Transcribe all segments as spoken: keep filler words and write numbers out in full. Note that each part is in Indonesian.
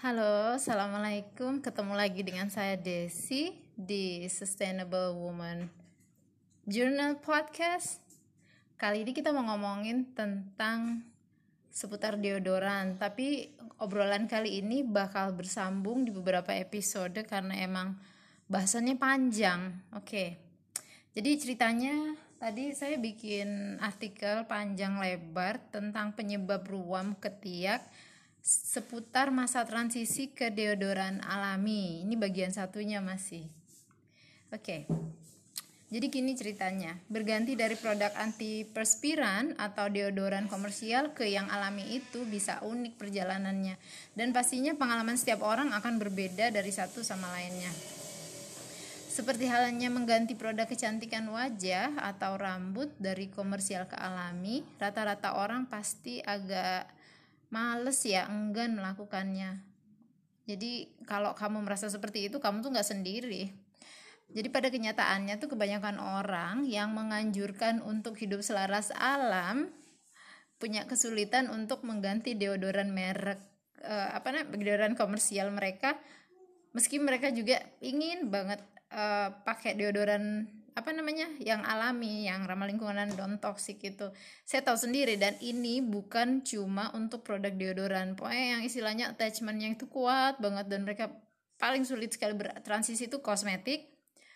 Halo, assalamualaikum. Ketemu lagi dengan saya Desi di Sustainable Woman Journal Podcast. Kali ini kita mau ngomongin tentang seputar deodoran, tapi obrolan kali ini bakal bersambung di beberapa episode karena emang bahasannya panjang. Oke, jadi ceritanya tadi saya bikin artikel panjang lebar tentang penyebab ruam ketiak seputar masa transisi ke deodoran alami. Ini bagian satunya masih. Oke. Jadi gini ceritanya. Berganti dari produk antiperspiran atau deodoran komersial ke yang alami itu bisa unik perjalanannya. Dan pastinya pengalaman setiap orang akan berbeda dari satu sama lainnya. Seperti halnya mengganti produk kecantikan wajah atau rambut dari komersial ke alami, rata-rata orang pasti agak males ya, enggan melakukannya. Jadi kalau kamu merasa seperti itu, kamu tuh gak sendiri. Jadi pada kenyataannya tuh kebanyakan orang yang menganjurkan untuk hidup selaras alam punya kesulitan untuk mengganti deodoran merek eh, apa namanya deodoran komersial mereka, meski mereka juga ingin banget eh, pakai deodoran apa namanya yang alami, yang ramah lingkungan, non toksik itu. Saya tahu sendiri, dan ini bukan cuma untuk produk deodoran, pokoknya yang istilahnya attachmentnya itu kuat banget, dan mereka paling sulit sekali bertransisi itu kosmetik,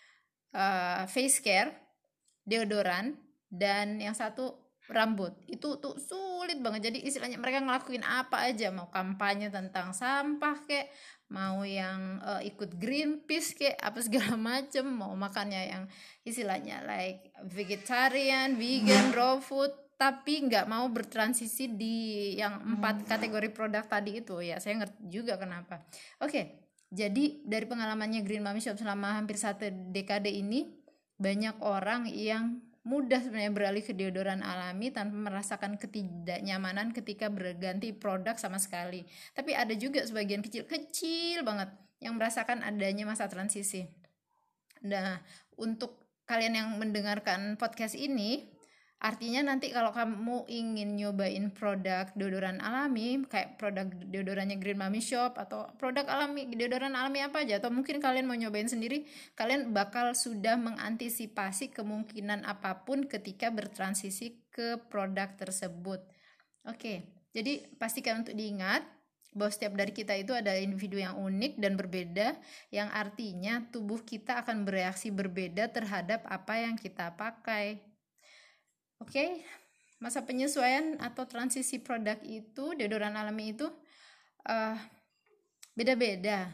uh, face care, deodoran, dan yang satu rambut. Itu tuh sulit banget. Jadi istilahnya mereka ngelakuin apa aja, mau kampanye tentang sampah kayak, mau yang uh, ikut Greenpeace kayak apa segala macem, mau makannya yang istilahnya like vegetarian, vegan, raw food, tapi nggak mau bertransisi di yang empat kategori produk tadi itu. Ya saya ngerti juga kenapa. Oke, jadi dari pengalamannya Green Mommy Shop selama hampir satu dekade ini, banyak orang yang mudah sebenarnya beralih ke deodoran alami tanpa merasakan ketidaknyamanan ketika berganti produk sama sekali. Tapi ada juga sebagian kecil-kecil banget yang merasakan adanya masa transisi. Nah, untuk kalian yang mendengarkan podcast ini, artinya nanti kalau kamu ingin nyobain produk deodoran alami, kayak produk deodorannya Green Mommy Shop atau produk alami, deodoran alami apa aja, atau mungkin kalian mau nyobain sendiri, kalian bakal sudah mengantisipasi kemungkinan apapun ketika bertransisi ke produk tersebut. Oke, jadi pastikan untuk diingat bahwa setiap dari kita itu ada individu yang unik dan berbeda, yang artinya tubuh kita akan bereaksi berbeda terhadap apa yang kita pakai. Oke, okay. Masa penyesuaian atau transisi produk itu, deodoran alami itu uh, beda-beda.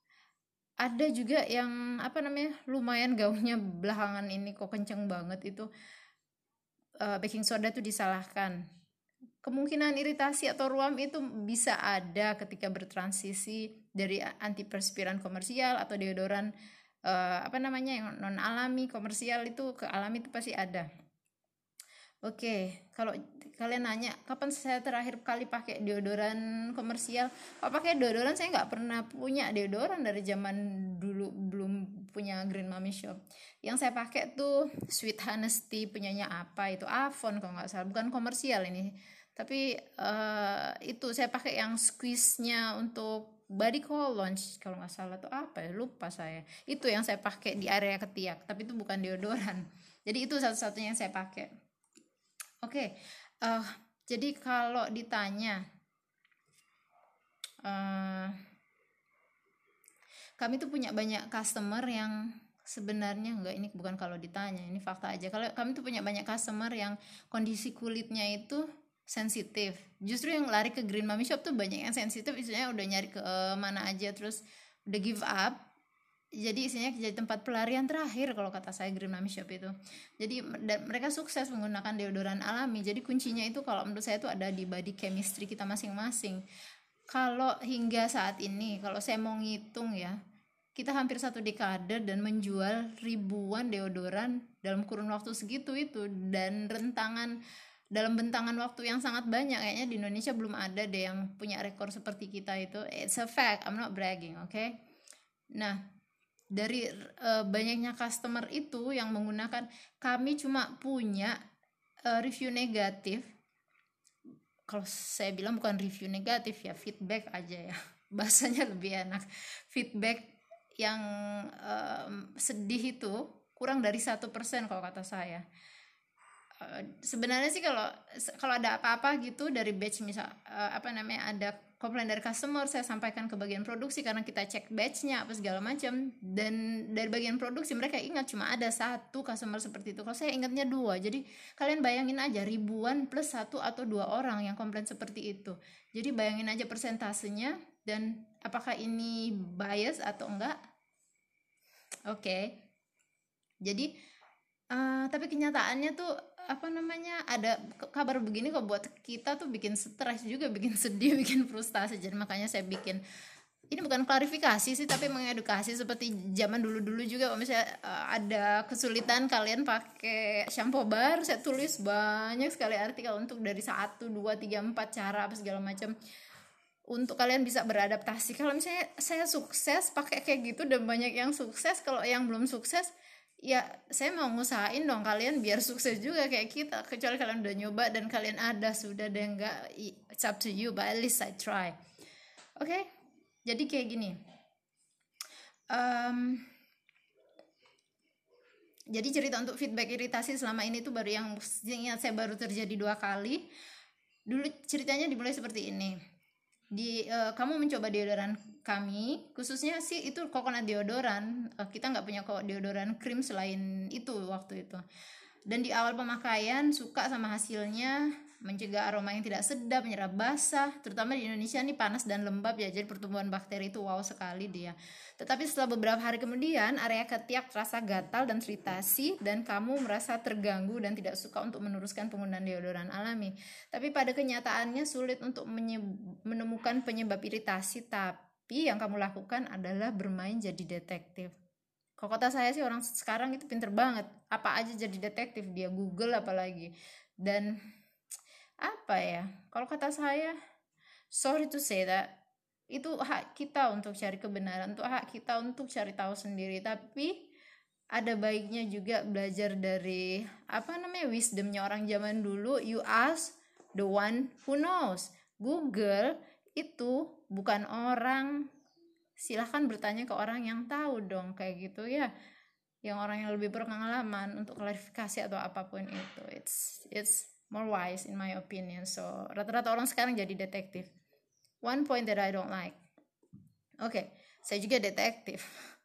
Ada juga yang apa namanya lumayan gaungnya belakangan ini kok kenceng banget itu, uh, baking soda itu disalahkan. Kemungkinan iritasi atau ruam itu bisa ada ketika bertransisi dari antiperspiran komersial atau deodoran uh, apa namanya yang non alami komersial itu ke alami itu pasti ada. Oke, kalau kalian nanya kapan saya terakhir kali pakai deodoran komersial, kalau pakai deodoran saya nggak pernah punya deodoran dari zaman dulu belum punya Green Mommy Shop. Yang saya pakai tuh Sweet Honesty, punyanya apa itu Avon kalau nggak salah, bukan komersial ini, tapi uh, itu saya pakai yang squeeze-nya untuk body cologne kalau nggak salah tuh apa ya, lupa saya. Itu yang saya pakai di area ketiak, tapi itu bukan deodoran. Jadi itu satu-satunya yang saya pakai. Oke, okay, uh, jadi kalau ditanya, uh, kami tuh punya banyak customer yang sebenarnya enggak, ini bukan kalau ditanya, ini fakta aja. Kalau kami tuh punya banyak customer yang kondisi kulitnya itu sensitif. Justru yang lari ke Green Mommy Shop tuh banyak yang sensitif, istilahnya udah nyari ke uh, mana aja, terus udah give up. Jadi isinya jadi tempat pelarian terakhir kalau kata saya Green Mommy Shop itu. Jadi dan mereka sukses menggunakan deodoran alami. Jadi kuncinya itu kalau menurut saya itu ada di body chemistry kita masing-masing. Kalau hingga saat ini, kalau saya mau ngitung ya, kita hampir satu dekade dan menjual ribuan deodoran dalam kurun waktu segitu itu, dan rentangan dalam bentangan waktu yang sangat banyak. Kayaknya di Indonesia belum ada deh yang punya rekor seperti kita itu. It's a fact, I'm not bragging, oke? Okay? Nah, dari uh, banyaknya customer itu yang menggunakan, kami cuma punya uh, review negatif. Kalau saya bilang bukan review negatif ya, feedback aja ya. bahasanya lebih enak. Feedback yang um, sedih itu kurang dari satu persen kalau kata saya. Uh, sebenarnya sih kalau kalau ada apa-apa gitu dari batch, misal uh, apa namanya ada komplain dari customer, saya sampaikan ke bagian produksi karena kita cek batchnya apa segala macam, dan dari bagian produksi mereka ingat cuma ada satu customer seperti itu. Kalau saya ingatnya dua. Jadi kalian bayangin aja, ribuan plus satu atau dua orang yang komplain seperti itu. Jadi bayangin aja persentasenya dan apakah ini bias atau enggak. Oke, okay. Jadi uh, tapi kenyataannya tuh apa namanya ada kabar begini kok buat kita tuh bikin stres juga, bikin sedih, bikin frustasi. Jadi makanya saya bikin ini bukan klarifikasi sih, tapi mengedukasi seperti zaman dulu-dulu juga. Kalau misalnya uh, ada kesulitan kalian pakai shampoo bar, saya tulis banyak sekali artikel untuk dari satu, dua, tiga, empat cara apa segala macam untuk kalian bisa beradaptasi. Kalau misalnya saya sukses pakai kayak gitu dan banyak yang sukses, kalau yang belum sukses ya saya mau ngusahain dong kalian biar sukses juga kayak kita. Kecuali kalian udah nyoba dan kalian ada, sudah deh enggak, it's up to you, but at least I try. Oke, okay? Jadi kayak gini, um, jadi cerita untuk feedback iritasi selama ini tuh baru yang ingat saya baru terjadi dua kali. Dulu ceritanya dimulai seperti ini. Di uh, kamu mencoba deodoran kami, khususnya sih itu coconut deodoran, uh, kita nggak punya kok deodoran krim selain itu waktu itu. Dan di awal pemakaian suka sama hasilnya, mencegah aroma yang tidak sedap, menyerap basah, terutama di Indonesia nih panas dan lembab ya, jadi pertumbuhan bakteri itu wow sekali dia. Tetapi setelah beberapa hari kemudian area ketiak terasa gatal dan iritasi, dan kamu merasa terganggu dan tidak suka untuk meneruskan penggunaan deodoran alami. Tapi pada kenyataannya sulit untuk menemukan penyebab iritasi, tapi yang kamu lakukan adalah bermain jadi detektif. Kalau kata saya sih orang sekarang itu pinter banget, apa aja jadi detektif, dia Google apalagi. Dan apa ya, kalau kata saya, sorry to say that, itu hak kita untuk cari kebenaran, untuk hak kita untuk cari tahu sendiri. Tapi ada baiknya juga belajar dari apa namanya wisdomnya orang zaman dulu. You ask the one who knows. Google itu bukan orang, silahkan bertanya ke orang yang tahu dong, kayak gitu ya, yang orang yang lebih berpengalaman untuk klarifikasi atau apapun itu. It's it's more wise in my opinion. So rata-rata orang sekarang jadi detektif. One point that I don't like. Oke, okay, saya juga detektif.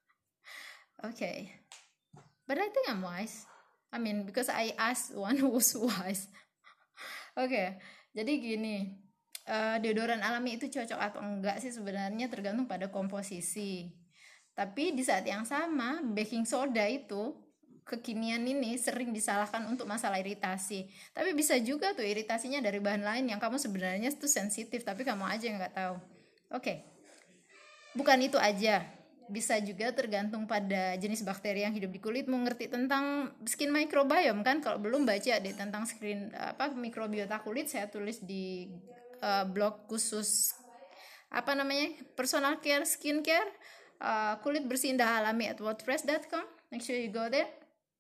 Oke, okay. But I think I'm wise. I mean, because I asked one who's wise. Oke, okay. Jadi gini, uh, deodoran alami itu cocok atau enggak sih sebenarnya tergantung pada komposisi. Tapi di saat yang sama, baking soda itu kekinian ini sering disalahkan untuk masalah iritasi. Tapi bisa juga tuh iritasinya dari bahan lain yang kamu sebenarnya tuh sensitif, tapi kamu aja yang nggak tahu. Oke, okay. Bukan itu aja, bisa juga tergantung pada jenis bakteri yang hidup di kulit. Mengerti tentang skin microbiome kan? Kalau belum baca deh tentang skin apa mikrobiota kulit, saya tulis di uh, blog khusus apa namanya personal care, skin care, uh, kulit bersih indah alami at wordpress dot com. Make sure you go there.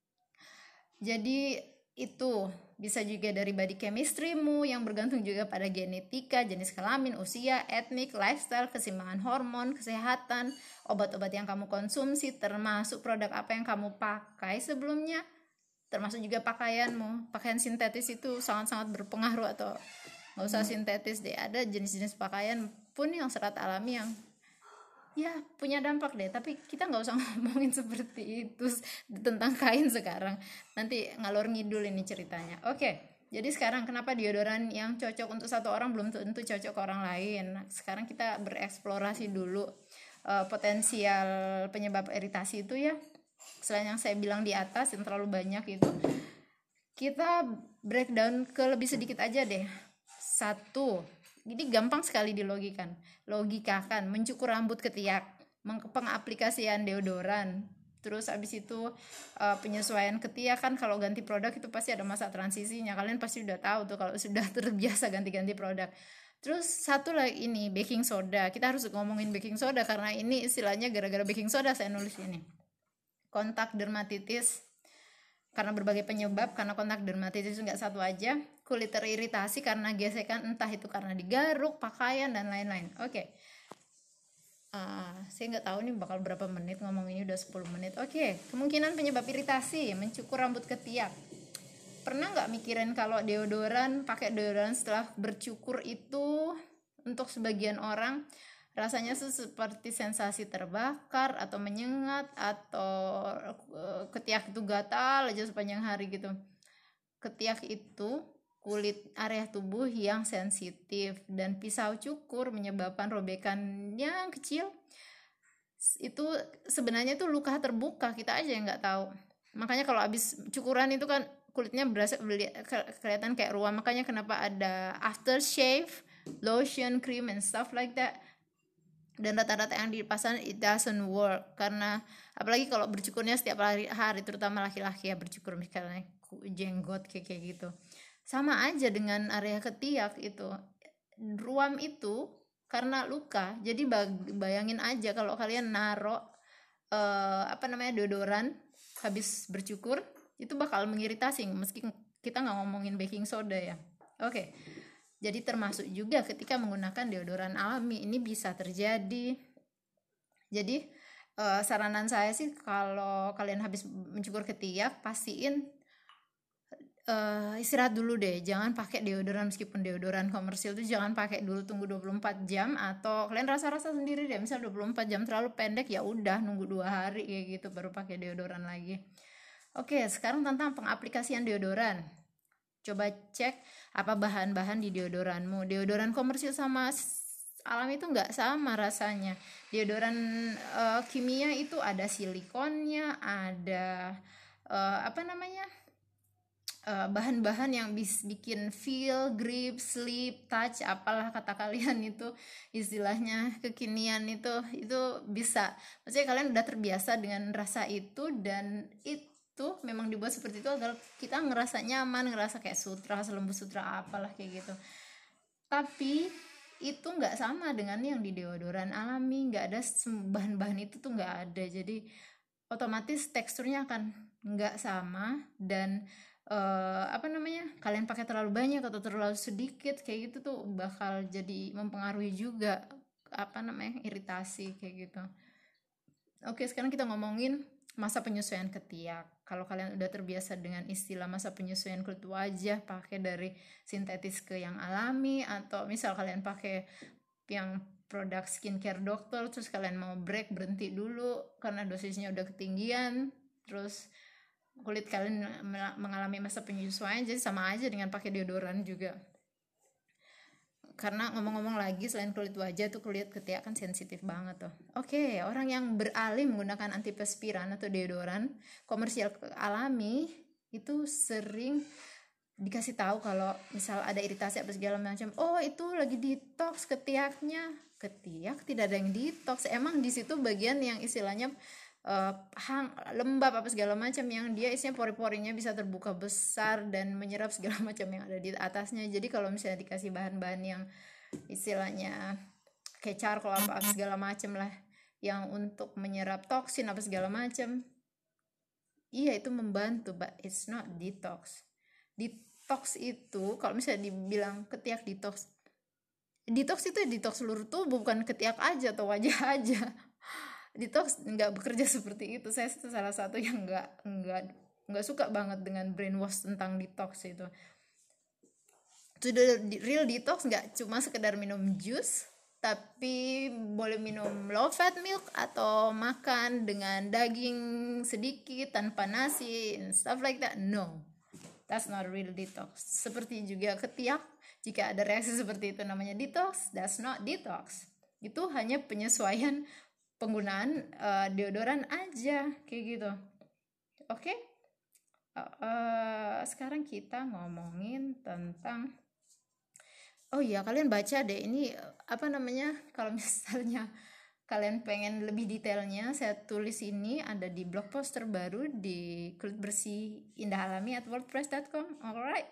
Jadi itu bisa juga dari body chemistry-mu yang bergantung juga pada genetika, jenis kelamin, usia, etnik, lifestyle, keseimbangan hormon, kesehatan, obat-obat yang kamu konsumsi, termasuk produk apa yang kamu pakai sebelumnya, termasuk juga pakaianmu. Pakaian sintetis itu sangat-sangat berpengaruh, atau nggak usah sintetis deh, ada jenis-jenis pakaian pun yang serat alami yang ya punya dampak deh. Tapi kita nggak usah ngomongin seperti itu tentang kain sekarang, nanti ngalor ngidul ini ceritanya. Oke, jadi sekarang kenapa deodoran yang cocok untuk satu orang belum tentu cocok ke orang lain. Sekarang kita bereksplorasi dulu uh, potensial penyebab iritasi itu ya. Selain yang saya bilang di atas yang terlalu banyak itu, kita breakdown ke lebih sedikit aja deh. Satu, ini gampang sekali dilogikan, logikakan, mencukur rambut ketiak, pengaplikasian deodoran, terus abis itu uh, penyesuaian ketiak kan. Kalau ganti produk itu pasti ada masa transisinya, kalian pasti udah tahu tuh kalau sudah terbiasa ganti-ganti produk. Terus satu lagi ini baking soda, kita harus ngomongin baking soda karena ini istilahnya gara-gara baking soda saya nulis ini. Kontak dermatitis karena berbagai penyebab, karena kontak dermatitis nggak satu aja. Kulit teriritasi karena gesekan, entah itu karena digaruk, pakaian, dan lain-lain. Oke, uh, saya nggak tahu nih bakal berapa menit ngomong ini, udah sepuluh menit. Oke, okay. Kemungkinan penyebab iritasi, mencukur rambut ketiak. Pernah nggak mikirin kalau deodoran, pakai deodoran setelah bercukur itu untuk sebagian orang rasanya seperti sensasi terbakar atau menyengat atau uh, ketiak itu gatal aja sepanjang hari gitu. Ketiak itu kulit area tubuh yang sensitif dan pisau cukur menyebabkan robekan yang kecil. Itu sebenarnya tuh luka terbuka, kita aja yang nggak tahu. Makanya kalau habis cukuran itu kan kulitnya berasa kelihatan kayak ruam, makanya kenapa ada aftershave, lotion, cream and stuff like that. Dan rata-rata yang dipasang it doesn't work, karena apalagi kalau bercukurnya setiap hari, hari terutama laki-laki ya bercukur misalnya jenggot kayak kayak gitu. Sama aja dengan area ketiak itu, ruam itu karena luka. Jadi bayangin aja kalau kalian naro uh, apa namanya deodoran habis bercukur, itu bakal mengiritasi meski kita nggak ngomongin baking soda ya. Oke, okay. Jadi termasuk juga ketika menggunakan deodoran alami ini bisa terjadi. Jadi uh, saranan saya sih kalau kalian habis mencukur ketiak, pastiin uh, istirahat dulu deh. Jangan pakai deodoran, meskipun deodoran komersil itu jangan pakai dulu, tunggu dua puluh empat jam, atau kalian rasa-rasa sendiri deh. Misal dua puluh empat jam terlalu pendek, ya udah nunggu dua hari kayak gitu baru pakai deodoran lagi. Oke, sekarang tentang pengaplikasian deodoran. Coba cek apa bahan-bahan di deodoranmu. Deodoran komersil sama alami itu nggak sama rasanya. Deodoran uh, kimia itu ada silikonnya, ada uh, apa namanya uh, bahan-bahan yang bis bikin feel, grip, sleep, touch, apalah kata kalian itu istilahnya kekinian itu itu bisa. Maksudnya kalian udah terbiasa dengan rasa itu, dan itu tuh memang dibuat seperti itu agar kita ngerasa nyaman, ngerasa kayak sutra, selembut sutra apalah kayak gitu. Tapi itu nggak sama dengan yang di deodoran alami, nggak ada bahan-bahan itu tuh nggak ada, jadi otomatis teksturnya akan nggak sama, dan uh, apa namanya kalian pakai terlalu banyak atau terlalu sedikit kayak gitu tuh bakal jadi mempengaruhi juga apa namanya iritasi kayak gitu. Oke, sekarang kita ngomongin masa penyesuaian ketiak. Kalau kalian udah terbiasa dengan istilah masa penyesuaian kulit wajah, pakai dari sintetis ke yang alami, atau misal kalian pakai yang produk skincare dokter, terus kalian mau break, berhenti dulu karena dosisnya udah ketinggian, terus kulit kalian mengalami masa penyesuaian, jadi sama aja dengan pakai deodoran juga. Karena ngomong-ngomong lagi, selain kulit wajah tuh kulit ketiak kan sensitif banget tuh. Oke, orang yang beralih menggunakan antiperspiran atau deodoran komersial alami itu sering dikasih tahu kalau misal ada iritasi apa segala macam, oh itu lagi detox ketiaknya. Ketiak tidak ada yang detox, emang di situ bagian yang istilahnya Uh, hang lembab apa segala macam, yang dia isinya pori-porinya bisa terbuka besar dan menyerap segala macam yang ada di atasnya. Jadi kalau misalnya dikasih bahan-bahan yang istilahnya kayak charcoal apa, apa segala macam lah yang untuk menyerap toksin apa segala macam, iya itu membantu, but it's not detox. Detox itu kalau misalnya dibilang ketiak detox, detox itu detox seluruh tubuh, bukan ketiak aja atau wajah aja. Detox nggak bekerja seperti itu. Saya salah satu yang nggak nggak nggak suka banget dengan brainwash tentang detox itu. To the real detox nggak cuma sekedar minum jus, tapi boleh minum low fat milk atau makan dengan daging sedikit tanpa nasi and stuff like that. No, that's not real detox. Seperti juga ketiak, jika ada reaksi seperti itu namanya detox, that's not detox. Itu hanya penyesuaian penggunaan uh, deodoran aja kayak gitu. Oke, okay? uh, uh, sekarang kita ngomongin tentang, oh iya kalian baca deh ini apa namanya, kalau misalnya kalian pengen lebih detailnya, saya tulis ini ada di blog post terbaru di kulit bersih indah alami at wordpress dot com. Alright.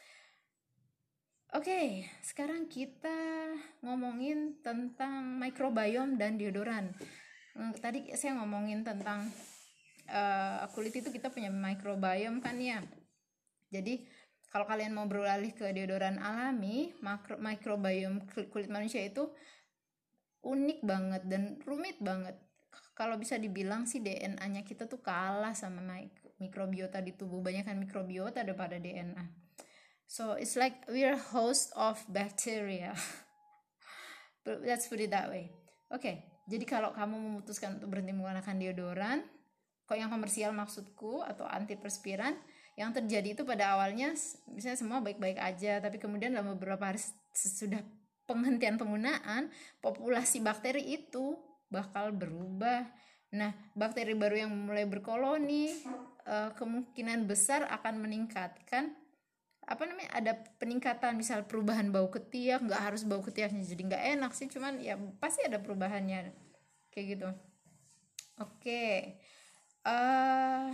Oke, okay, sekarang kita ngomongin tentang microbiome dan deodoran. Tadi saya ngomongin tentang uh, kulit itu kita punya microbiome kan ya. Jadi kalau kalian mau beralih ke deodoran alami, makro, microbiome kulit manusia itu unik banget dan rumit banget. Kalau bisa dibilang sih D N A-nya kita tuh kalah sama mik- mikrobiota di tubuh, banyakkan mikrobiota daripada D N A. So it's like we're host of bacteria. Let's put it that way. Oke, okay, jadi kalau kamu memutuskan untuk berhenti menggunakan deodoran, kok yang komersial maksudku, atau antiperspiran, yang terjadi itu pada awalnya misalnya semua baik-baik aja, tapi kemudian dalam beberapa hari sesudah penghentian penggunaan, populasi bakteri itu bakal berubah. Nah, bakteri baru yang mulai berkoloni eh, kemungkinan besar akan meningkatkan apa namanya ada peningkatan, misal perubahan bau ketiak. Nggak harus bau ketiaknya jadi nggak enak sih, cuman ya pasti ada perubahannya kayak gitu. Oke, okay. uh,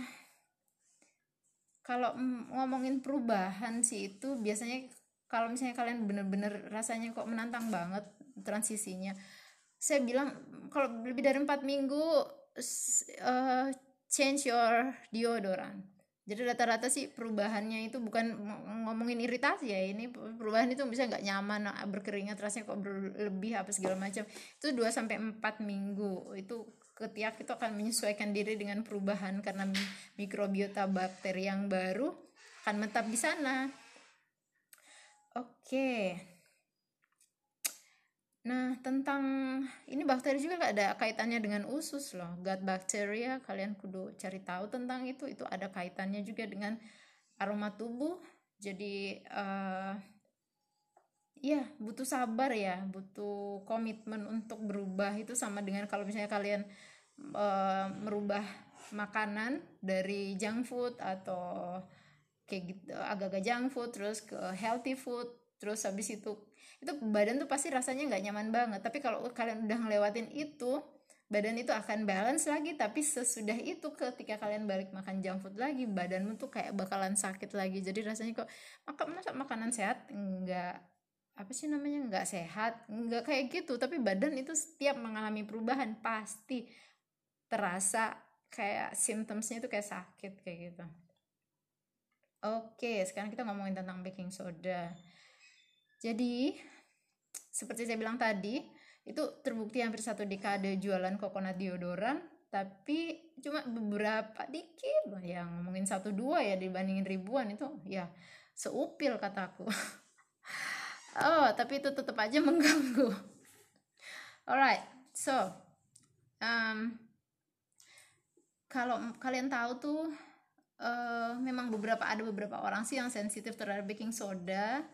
kalau ngomongin perubahan sih itu biasanya kalau misalnya kalian bener-bener rasanya kok menantang banget transisinya, saya bilang kalau lebih dari empat minggu uh, change your deodorant. Jadi rata-rata sih perubahannya itu bukan ngomongin iritasi ya, ini perubahan itu bisa nggak nyaman, berkeringat, rasanya kok berlebih apa segala macam, itu dua sampai empat minggu itu ketiak itu akan menyesuaikan diri dengan perubahan karena mikrobiota bakteri yang baru akan menetap di sana. Oke. Nah, tentang ini bakteri juga ada kaitannya dengan usus loh. Gut bacteria, kalian kudu cari tahu tentang itu. Itu ada kaitannya juga dengan aroma tubuh. Jadi uh, ya butuh sabar ya, butuh komitmen untuk berubah. Itu sama dengan kalau misalnya kalian uh, merubah makanan dari junk food atau kayak gitu, agak-agak junk food terus ke healthy food, terus habis itu itu badan tuh pasti rasanya nggak nyaman banget. Tapi kalau kalian udah ngelewatin itu, badan itu akan balance lagi. Tapi sesudah itu ketika kalian balik makan junk food lagi, badanmu tuh kayak bakalan sakit lagi. Jadi rasanya kok makan masa makanan sehat nggak apa sih namanya nggak sehat, nggak kayak gitu. Tapi badan itu setiap mengalami perubahan pasti terasa kayak symptomsnya itu kayak sakit kayak gitu. Oke, sekarang kita ngomongin tentang baking soda. Jadi, seperti saya bilang tadi, itu terbukti hampir satu dekade jualan coconut deodoran, tapi cuma beberapa dikit lah yang ngomongin satu dua ya dibandingin ribuan itu ya seupil kataku. Oh, tapi itu tetap aja mengganggu. Alright, so um, kalau kalian tahu tuh Uh, memang beberapa ada beberapa orang sih yang sensitif terhadap baking soda.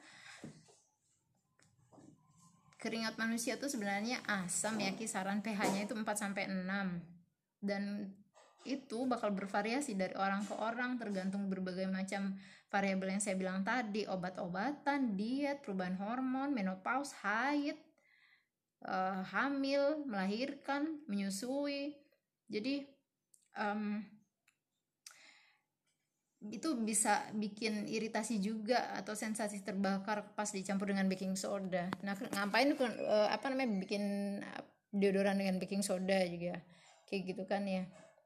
Keringat manusia tuh sebenarnya asam ya, kisaran pH-nya itu empat sampai enam. Dan itu bakal bervariasi dari orang ke orang tergantung berbagai macam variabel yang saya bilang tadi, obat-obatan, diet, perubahan hormon, menopause, haid, uh, hamil, melahirkan, menyusui. Jadi um, itu bisa bikin iritasi juga atau sensasi terbakar pas dicampur dengan baking soda. Nah, ngapain uh, apa namanya bikin deodoran dengan baking soda juga kayak gitu kan ya.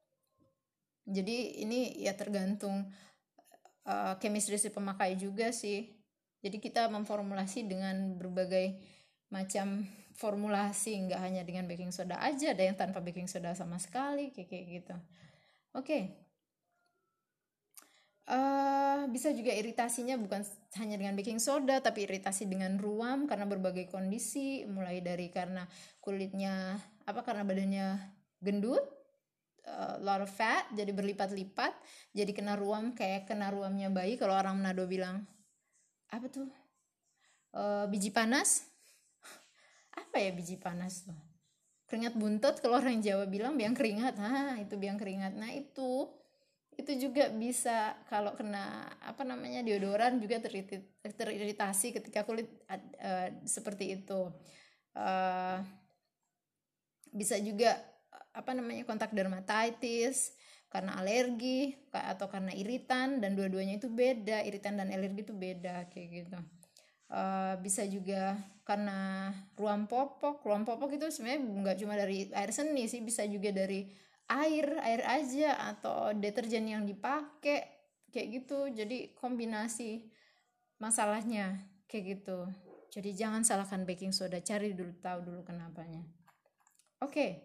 Jadi ini ya tergantung uh, chemistry si pemakai juga sih. Jadi kita memformulasi dengan berbagai macam formulasi, nggak hanya dengan baking soda aja, ada yang tanpa baking soda sama sekali kayak kayak gitu. Oke. Okay. Uh, bisa juga iritasinya bukan hanya dengan baking soda, tapi iritasi dengan ruam karena berbagai kondisi, mulai dari karena kulitnya apa karena badannya gendut, a lot of fat, jadi berlipat-lipat, jadi kena ruam kayak kena ruamnya bayi. Kalau orang Manado bilang apa tuh uh, biji panas, apa ya biji panas tuh, keringat buntet. Kalau orang Jawa bilang biang keringat, ah itu biang keringat. Nah itu itu juga bisa kalau kena apa namanya deodoran juga teriritasi ketika kulit uh, seperti itu. Uh, bisa juga apa namanya kontak dermatitis karena alergi atau karena iritan, dan dua-duanya itu beda, iritan dan alergi itu beda kayak gitu. Uh, bisa juga karena ruam popok. Ruam popok itu sebenarnya nggak cuma dari air seni sih, bisa juga dari air air aja atau deterjen yang dipakai kayak gitu. Jadi kombinasi masalahnya kayak gitu. Jadi jangan salahkan baking soda, cari dulu tahu dulu kenapanya. Oke.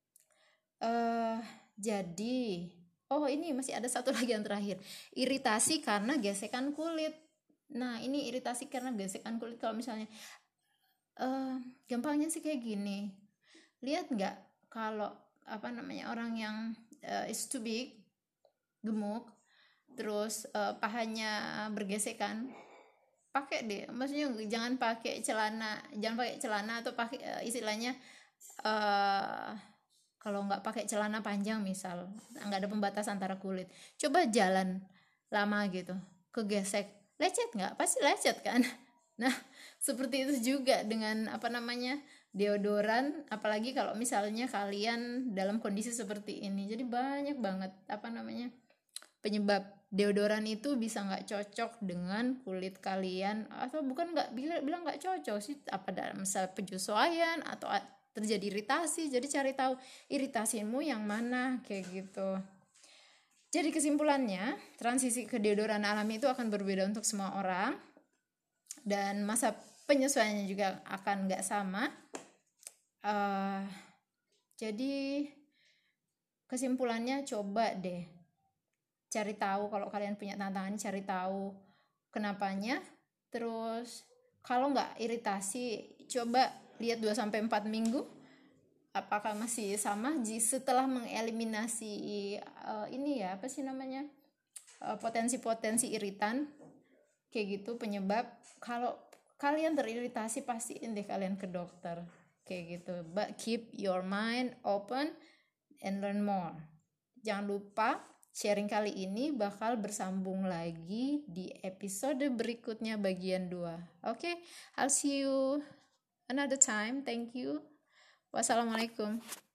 Uh, jadi, oh ini masih ada satu lagi yang terakhir. Iritasi karena gesekan kulit. Nah, ini iritasi karena gesekan kulit. Kalau misalnya, uh, gampangnya sih kayak gini. Lihat nggak kalau apa namanya orang yang uh, is too big, gemuk, terus uh, pahanya bergesekan, pakai deh. Maksudnya jangan pakai celana, jangan pakai celana atau pakai uh, istilahnya. Uh, kalau nggak pakai celana panjang misal, nggak ada pembatas antara kulit, coba jalan lama gitu kegesek, lecet nggak? Pasti lecet kan. Nah seperti itu juga dengan apa namanya deodoran, apalagi kalau misalnya kalian dalam kondisi seperti ini. Jadi banyak banget apa namanya penyebab deodoran itu bisa nggak cocok dengan kulit kalian, atau bukan nggak bilang nggak cocok sih, apa dalam misal penyesuaian atau terjadi iritasi. Jadi cari tahu iritasimu yang mana kayak gitu. Jadi kesimpulannya, transisi ke deodoran alami itu akan berbeda untuk semua orang, dan masa penyesuaiannya juga akan nggak sama. Uh, jadi kesimpulannya, coba deh cari tahu kalau kalian punya tantangan, cari tahu kenapanya. Terus kalau nggak iritasi, coba lihat dua sampai empat minggu apakah masih sama. Setelah mengeliminasi uh, ini ya, apa sih namanya, uh, potensi-potensi iritan kayak gitu penyebab, kalau kalian teriritasi pastiin deh kalian ke dokter kayak gitu. But keep your mind open and learn more. Jangan lupa sharing kali ini bakal bersambung lagi di episode berikutnya bagian dua. Oke, okay? I'll see you another time. Thank you. Wassalamualaikum.